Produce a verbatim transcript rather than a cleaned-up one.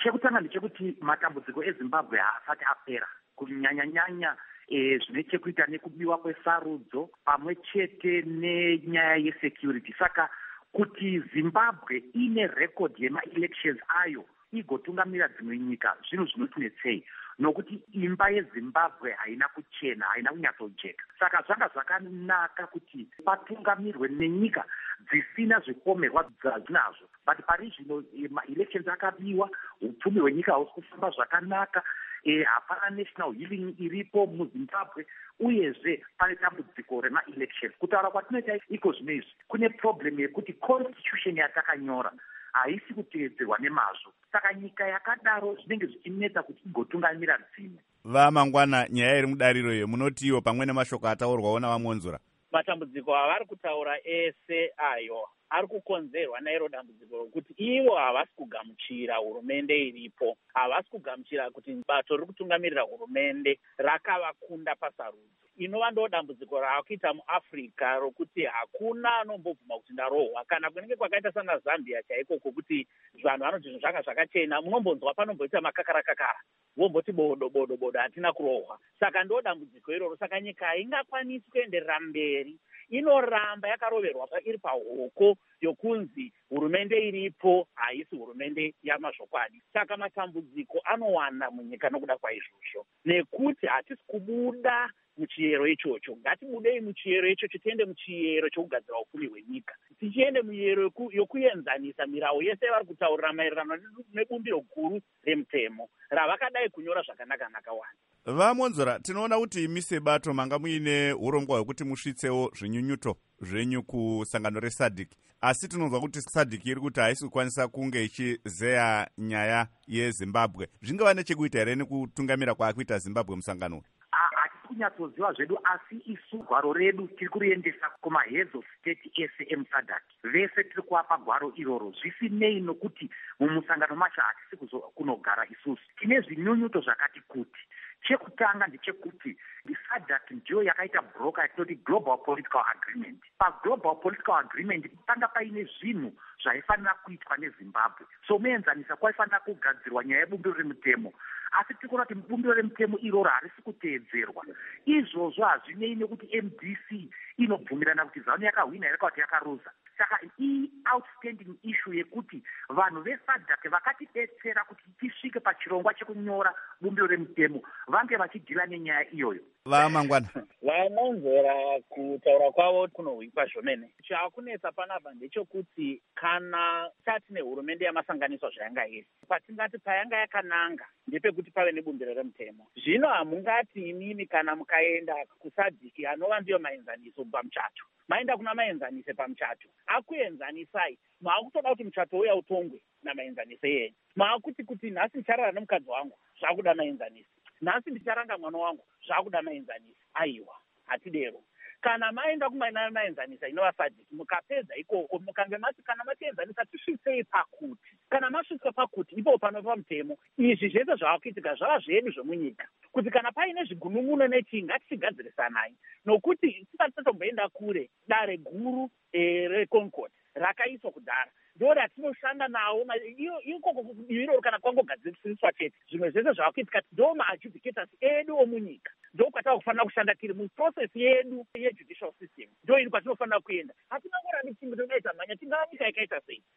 Chekutanga ndechekuti matambudziko eZimbabwe haasati apera kunyanya-nyanya e, zvine chekuita nekubiwa kwesarudzo pamwe chete nenyaya yesecurity. Saka kuti Zimbabwe ine record yema-elections ayo igotungamira dzimwe nyika zvinhu zvinotinetsei, nokuti imba yeZimbabwe haina kuchena, haina kunyatsojeka. Saka zvanga zvakanaka kuti patungamirwe nenyika dzisina zvikomerwa dzazvinazvo, but pari zvino ma-elections akabiwa, upfumi hwenyika hausi kufamba zvakanaka, e, hapana national healing iripo muZimbabwe, uyezve pane dambudziko rema-elections. Kutaura kwatinoita iko zvino izvi, kune problem yekuti constitution yatakanyora haisi kuteedzerwa nemazvo. Saka nyika yakadaro zvinenge zvichinetsa kuti igotungamira dzimwe. Vamangwana, nyaya iri mudariro iyo munotiwo pamwe nemashoko ataurwawo navamonzora. Matambudziko avari kutaura ese ayo ari kukonzerwa nairo dambudziko rokuti ivo havasi kugamuchira hurumende iripo, havasi kugamuchira kuti bato riri kutungamirira hurumende rakavakunda pasarudzo. Inova ndo dambudziko raakuita muAfrica rokuti hakuna anombobvuma kuti ndarohwa, kana kunenge kwakaita sana Zambia chaiko kwokuti vanhu vanoti zvinhu zvanga zvakachena, munombonzwa panomboita makakara-kakara, vomboti bodo bodo bodo hatina kurohwa. Saka ndo dambudziko iroro. Saka nyika haingakwanisi kuenderera mberi, inoramba yakaroverwa iri pahoko yokunzi hurumende iripo haisi hurumende yamazvokwadi. Saka matambudziko anowanda munyika nokuda kwaizvozvo, nekuti hatisi kubuda muchiyero ichocho. Ngatibudei muchiyero ichocho, tiende muchiyero chokugadzira upfumi hwenyika, tichiende muyero yokuenzanisa mirawu yese vari kutaurira maererano nebumbiro guru remutemo ravakadai kunyora zvakanaka nakawanda. Vamonzora, tinoona kuti imi sebato manga muine urongwa hwekuti musvitsewo zvinyunyuto zvenyu kusangano reSADC, asi tinonzwa kuti SADC iri kuti haisi kukwanisa kunge ichizeya nyaya yeZimbabwe. Zvingava nechekuita here nekutungamira kwaakuita Zimbabwe musangano? Kunyatsoziva zvedu, asi isu gwaro redu tiri kuriendesa kumaheads of state ese emuSADC. Vese tiri kuapa gwaro iroro, zvisinei nokuti mumusangano macho hatisi kunogara isusu. Tine zvinyunyuto zvakati kuti. Chekutanga ndechekuti SADC ndiyo yakaita broker yatinoti Global Political Agreement. PaGlobal Political Agreement panga paine zvinhu zvaifanira kuitwa neZimbabwe. So muenzanisa kwaifanira kugadzirwa nyaya yebumbiro remutemo, asi tiri kuona kuti bumbiro remutemo iroro harisi kuteedzerwa. Izvozvo hazvinei nekuti M D C inobvumirana kuti ZANU yakahwina here kana kuti yakaruza. Saka i-outstanding issue yekuti vanhu veSADC vakatidetsera kuti tisvike pachirongwa chekunyora bumbiro remutemo vange vachidhila nenyaya iyoyo. Vamangwana, vamonzora kutaura kwavo kunohwikwa zvomene. Chakunetsa panapa ndechekuti kana tati nehurumende yamasanganiswa zvayanga iri, patingati payanga yakananga ndepekuti pave nebumbiro remutemo. Zvino hamungati imimi kana mukaenda kuSADC anova ndiyo maenzaniso pamuchato, maenda kuna maenzanise pamuchato, akuenzanisai maakutoda kuti muchato uya utongwe namaenzanise yenyu. Maakuti kuti nhasi ndicharara nemukadzi wangu, zvakuda maenzanise. Nhasi ndicharanga mwana wangu, zvakuda maenzanise. Aiwa, hatidero. Kana maenda kumaina maenzanisa inova SADC, mukapedza ikoko mukange mati kana matienzanisa tisvitsei pakuti. Kana masvitswa pakuti ipo panova mutemo. Izvi zvese zvavakuitika zvava zvedu zvemunyika, kuti kana paine zvigunun'uno nechinga ngatichigadzirisanayi, nokuti tisati tatomboenda kure. Dare guru e, reConcord rakaiswa kudhara ndo ratinoshanda nawo ikoko iroro. Kana kwangogadziriswa chete, zvimwe zvese zvavakuitika ndo maadjudicators edu omunyika, ndo kwatakufanira kushanda tiri muprocess yedu yejudicial system, ndo iri kwatinofanira kuenda. Hatina ngorani chimbo todaita mhanya tingava nyika yakaita sei.